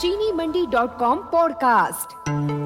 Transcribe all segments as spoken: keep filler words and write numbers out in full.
चीनी मंडी dot com podcast.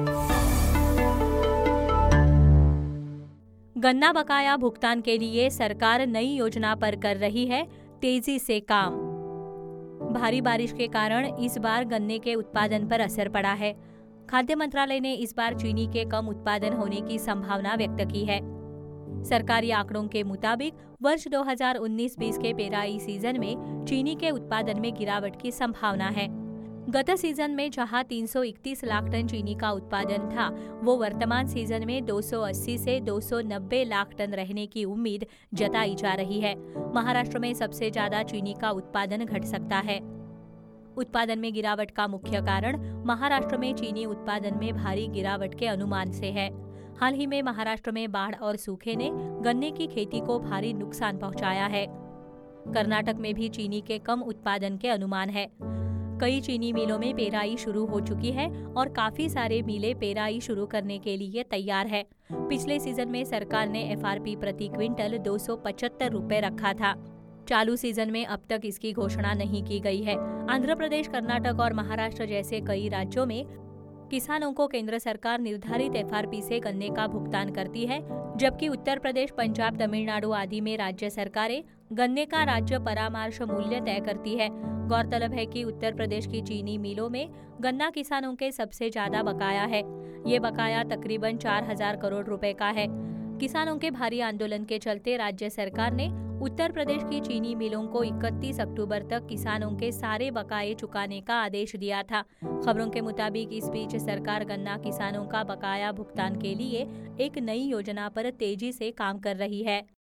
गन्ना बकाया भुगतान के लिए सरकार नई योजना पर कर रही है तेजी से काम। भारी बारिश के कारण इस बार गन्ने के उत्पादन पर असर पड़ा है। खाद्य मंत्रालय ने इस बार चीनी के कम उत्पादन होने की संभावना व्यक्त की है। सरकारी आंकड़ों के मुताबिक वर्ष दो हज़ार उन्नीस बीस के पेराई सीजन में चीनी के उत्पादन में गिरावट की संभावना है। गत सीजन में जहां तीन सौ इकतीस लाख टन चीनी का उत्पादन था, वो वर्तमान सीजन में दो सौ अस्सी से दो सौ नब्बे लाख टन रहने की उम्मीद जताई जा रही है। महाराष्ट्र में सबसे ज्यादा चीनी का उत्पादन घट सकता है। उत्पादन में गिरावट का मुख्य कारण महाराष्ट्र में चीनी उत्पादन में भारी गिरावट के अनुमान से है। हाल ही में महाराष्ट्र में बाढ़ और सूखे ने गन्ने की खेती को भारी नुकसान पहुंचाया है। कर्नाटक में भी चीनी के कम उत्पादन के अनुमान है। कई चीनी मिलों में पेराई शुरू हो चुकी है और काफी सारे मिलें पेराई शुरू करने के लिए तैयार है। पिछले सीजन में सरकार ने एफ आर पी प्रति क्विंटल दो सौ पचहत्तर रुपए रखा था। चालू सीजन में अब तक इसकी घोषणा नहीं की गई है। आंध्र प्रदेश, कर्नाटक और महाराष्ट्र जैसे कई राज्यों में किसानों को केंद्र सरकार निर्धारित एफ आर पी से गन्ने का भुगतान करती है, जबकि उत्तर प्रदेश, पंजाब, तमिलनाडु आदि में राज्य सरकारें गन्ने का राज्य परामर्श मूल्य तय करती है। गौरतलब है कि उत्तर प्रदेश की चीनी मिलों में गन्ना किसानों के सबसे ज्यादा बकाया है। ये बकाया तकरीबन चार हजार करोड़ रुपए का है। किसानों के भारी आंदोलन के चलते राज्य सरकार ने उत्तर प्रदेश की चीनी मिलों को इकतीस अक्टूबर तक किसानों के सारे बकाये चुकाने का आदेश दिया था। खबरों के मुताबिक इस बीच सरकार गन्ना किसानों का बकाया भुगतान के लिए एक नई योजना पर तेजी से काम कर रही है।